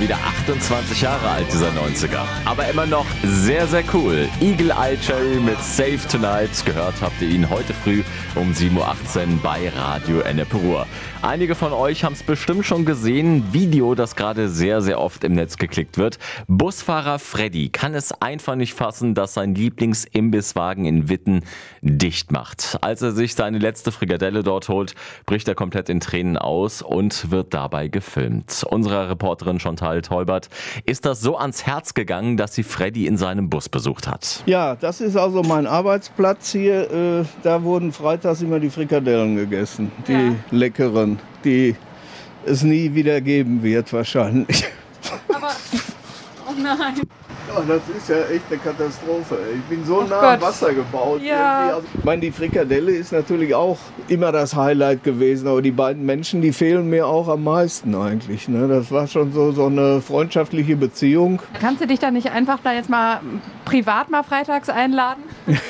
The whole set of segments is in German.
wieder 28 Jahre alt, dieser 90er. Aber immer noch sehr, sehr cool. Eagle Eye Cherry mit Save Tonight. Gehört habt ihr ihn heute früh um 7.18 Uhr bei Radio Ennepe. Einige von euch haben es bestimmt schon gesehen. Video, das gerade sehr, sehr oft im Netz geklickt wird. Busfahrer Freddy kann es einfach nicht fassen, dass sein Lieblingsimbisswagen in Witten dicht macht. Als er sich seine letzte Frikadelle dort holt, bricht er komplett in Tränen aus und wird dabei gefilmt. Unsere Reporterin Chantal Teubert ist das so ans Herz gegangen, dass sie Freddy in seinem Bus besucht hat. Ja, das ist also mein Arbeitsplatz hier. Da wurden freitags immer die Frikadellen gegessen, die leckeren, die es nie wieder geben wird wahrscheinlich. Aber, oh nein. Ja, das ist ja echt eine Katastrophe. Ich bin so nah am Wasser gebaut. Ja. Also, ich meine, die Frikadelle ist natürlich auch immer das Highlight gewesen, aber die beiden Menschen, die fehlen mir auch am meisten eigentlich. Ne? Das war schon so eine freundschaftliche Beziehung. Kannst du dich da nicht einfach da jetzt mal privat mal freitags einladen?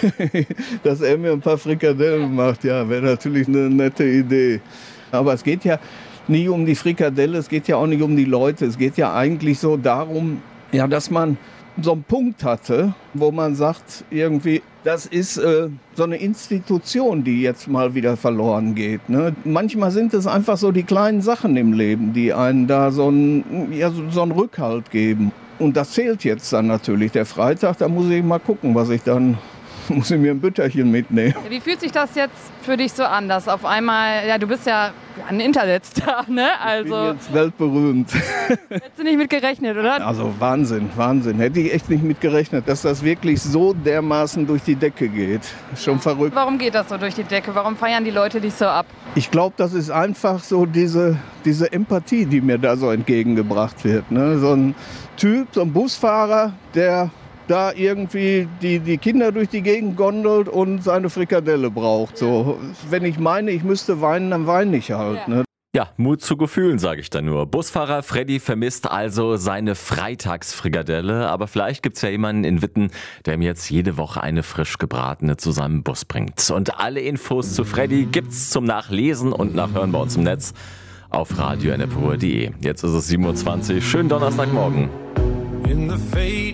Dass er mir ein paar Frikadellen macht, ja, wäre natürlich eine nette Idee. Aber es geht ja nie um die Frikadelle, es geht ja auch nicht um die Leute. Es geht ja eigentlich so darum, ja, dass man so einen Punkt hatte, wo man sagt, irgendwie, das ist so eine Institution, die jetzt mal wieder verloren geht. Ne? Manchmal sind es einfach so die kleinen Sachen im Leben, die einen da so einen Rückhalt geben. Und das zählt jetzt dann natürlich. Der Freitag, da muss ich mal gucken, muss ich mir ein Bütterchen mitnehmen. Wie fühlt sich das jetzt für dich so an, dass auf einmal, ja, du bist ja ein Internetstar, ne? Also, ich bin jetzt weltberühmt. Hättest du nicht mit gerechnet, oder? Also Wahnsinn. Hätte ich echt nicht mit gerechnet, dass das wirklich so dermaßen durch die Decke geht. Schon verrückt. Warum geht das so durch die Decke? Warum feiern die Leute dich so ab? Ich glaube, das ist einfach so diese Empathie, die mir da so entgegengebracht wird. Ne? So ein Typ, so ein Busfahrer, der da irgendwie die Kinder durch die Gegend gondelt und seine Frikadelle braucht. So, wenn ich meine, ich müsste weinen, dann weine ich halt. Ne? Ja, Mut zu Gefühlen, sage ich da nur. Busfahrer Freddy vermisst also seine Freitagsfrikadelle, aber vielleicht gibt's ja jemanden in Witten, der ihm jetzt jede Woche eine frisch gebratene zu seinem Bus bringt. Und alle Infos zu Freddy gibt's zum Nachlesen und Nachhören bei uns im Netz auf radioennepe.de. Jetzt ist es 7.20 Uhr. Schönen Donnerstagmorgen.